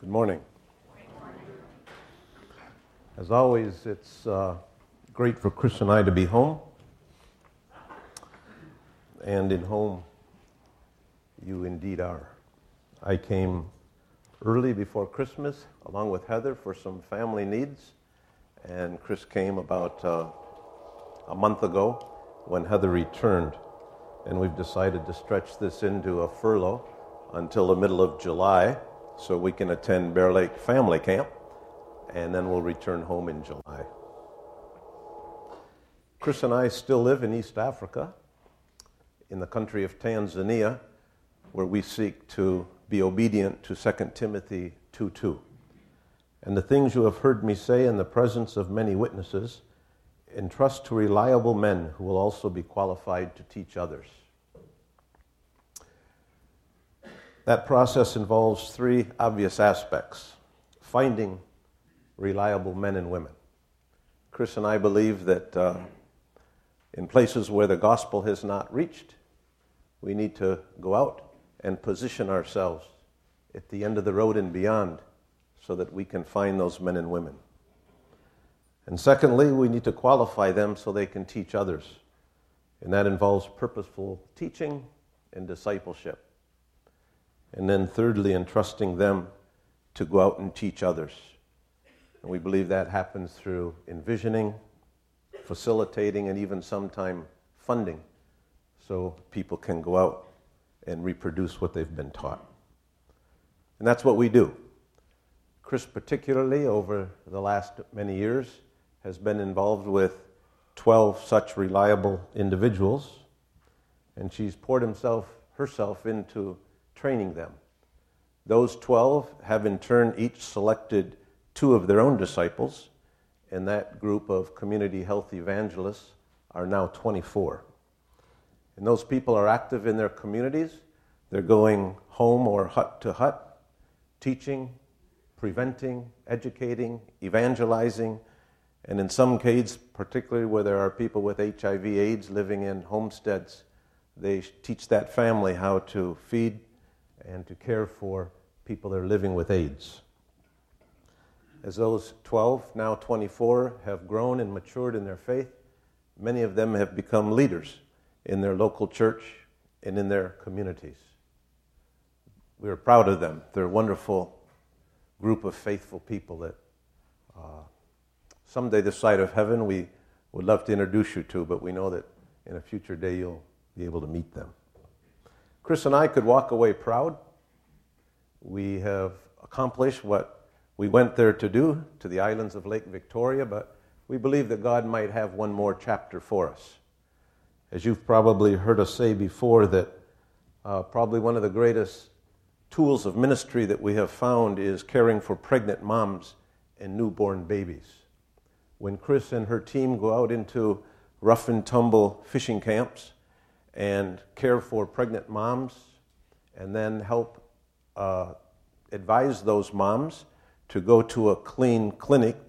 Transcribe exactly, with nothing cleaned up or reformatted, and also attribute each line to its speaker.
Speaker 1: Good morning. As always, it's uh, great for Chris and I to be home. And in home, you indeed are. I came early before Christmas, along with Heather, for some family needs. And Chris came about uh, a month ago when Heather returned. And we've decided to stretch this into a furlough until the middle of July, so we can attend Bear Lake Family Camp, and then we'll return home in July. Chris and I still live in East Africa, in the country of Tanzania, where we seek to be obedient to Second Timothy two two. And the things you have heard me say in the presence of many witnesses, entrust to reliable men who will also be qualified to teach others. That process involves three obvious aspects. Finding reliable men and women. Chris and I believe that uh, in places where the gospel has not reached, we need to go out and position ourselves at the end of the road and beyond so that we can find those men and women. And secondly, we need to qualify them so they can teach others. And that involves purposeful teaching and discipleship. And then thirdly, entrusting them to go out and teach others. And we believe that happens through envisioning, facilitating, and even sometime funding so people can go out and reproduce what they've been taught. And that's what we do. Chris, particularly over the last many years, has been involved with twelve such reliable individuals, and she's poured himself herself into training them. Those twelve have in turn each selected two of their own disciples, and that group of community health evangelists are now twenty-four. And those people are active in their communities. They're going home or hut to hut, teaching, preventing, educating, evangelizing, and in some cases, particularly where there are people with H I V AIDS living in homesteads, they teach that family how to feed and to care for people that are living with AIDS. As those twelve, now twenty-four, have grown and matured in their faith, many of them have become leaders in their local church and in their communities. We are proud of them. They're a wonderful group of faithful people that uh, someday this side of heaven we would love to introduce you to, but we know that in a future day you'll be able to meet them. Chris and I could walk away proud. We have accomplished what we went there to do, to the islands of Lake Victoria, but we believe that God might have one more chapter for us. As you've probably heard us say before, that uh, probably one of the greatest tools of ministry that we have found is caring for pregnant moms and newborn babies. When Chris and her team go out into rough and tumble fishing camps and care for pregnant moms and then help uh, advise those moms to go to a clean clinic